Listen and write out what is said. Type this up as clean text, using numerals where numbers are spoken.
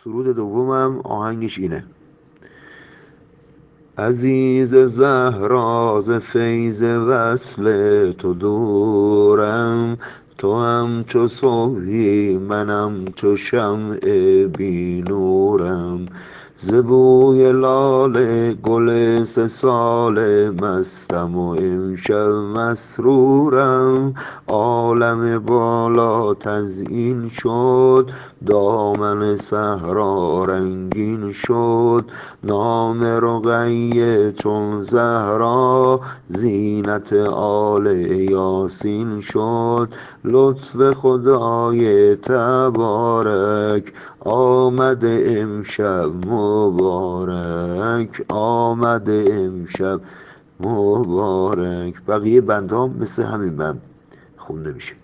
سرود دومم آهنگش اینه: عزیز زهرا ز فیض وصل تو دورم، تو همچو صبحی منم چو شمع بی نورم، ز بوی لاله گل سه ساله مستم و امشب مسرورم، عالم بالا تزیین شد دامن صحرا رنگین شد، نام رقیه چون زهرا زینت آل یاسین شد، لطف خدای تبارک آمده امشب مبارک، آمده امشب مبارک. بقیه بندام مثل همین بند خونده میشه.